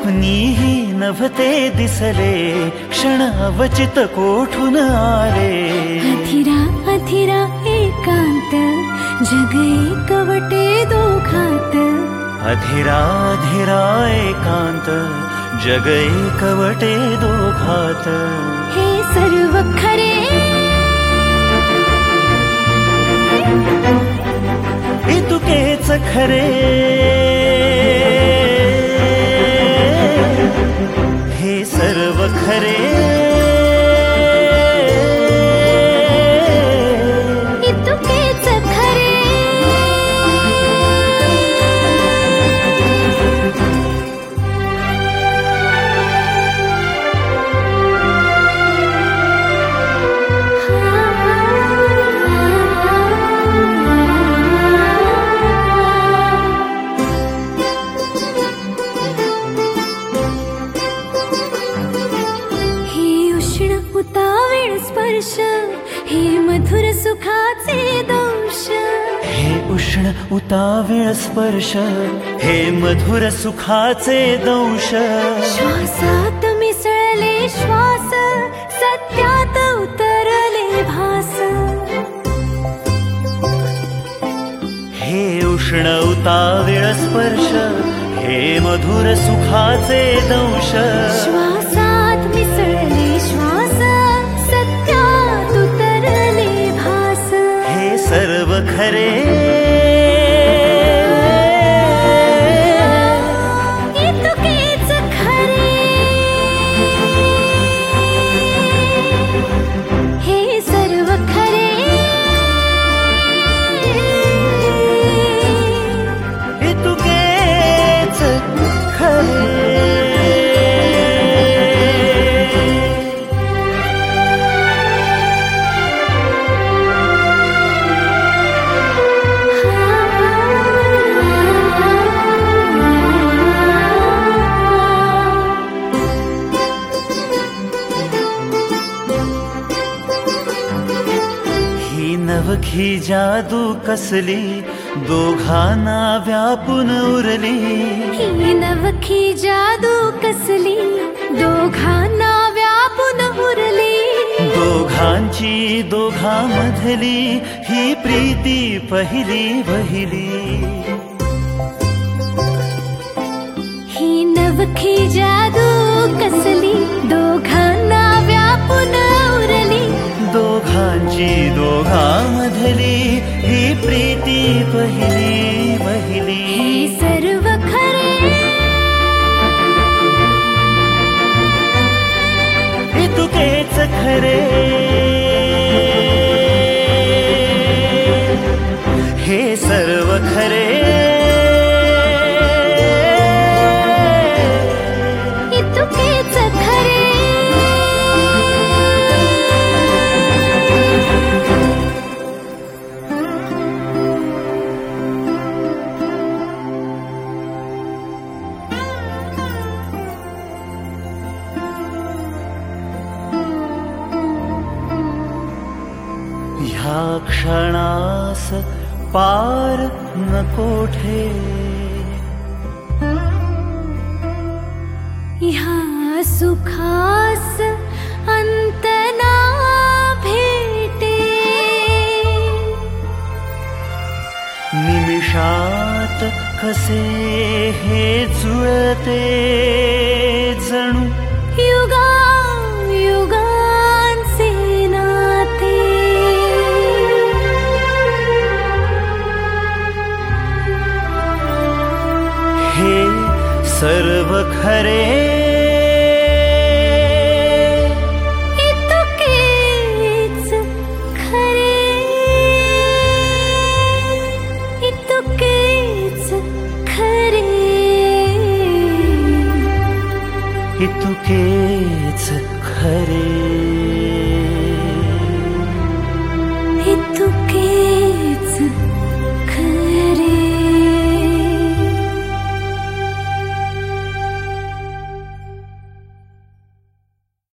स्वप्नीही नभते दिसले, क्षण अवचित कोठून आले. अधीरा अधीरा एकांत, जग एकवटे दोघात. अधीरा अधीरा एकांत, जग एकवटे दोघात. हे सर्व खरे, इतुकेच खरे. हे सर्व खरे, इतुकेच खरे. स्पर्श, हे मधुर सुखाचे दंश. हे उष्ण उतावीळ स्पर्श, हे मधुर सुखाचे दंश. श्वासात मिसळले श्वास, सत्यात उतरले भास. हे उष्ण उतावीळ स्पर्श, हे मधुर सुखाचे दंश. श्वासात मिसळले श्वास, सत्यात उतरले भास. हे सर्व खरे, इतुकेच खरे. हे सर्व खरे, इतुकेच खरे. नवखी जादू कसली, दोघांना व्यापून उरली. ही नवखी जादू कसली, दोघांना व्यापून उरली. दोघांची दोघांमधली ही प्रीती पहिली वहिली. ही नवखी जादू कसली, दोघांना व्यापून उरली. दोघांची दोघांमधली ही प्रीती पहिली वहिली. हे सर्व खरे, इतुकेच खरे. हे सर्व खरे, इतुकेच खरे. ह्या क्षणास पार न कोठे, ह्या सुखास अंत ना भेटे. निमिषात कसे हे जुळते, जणू युगा युगांचे नाते. हे सर्व खरे, इतुकेच खरे. इतुकेच खरे. इतुकेच खरे.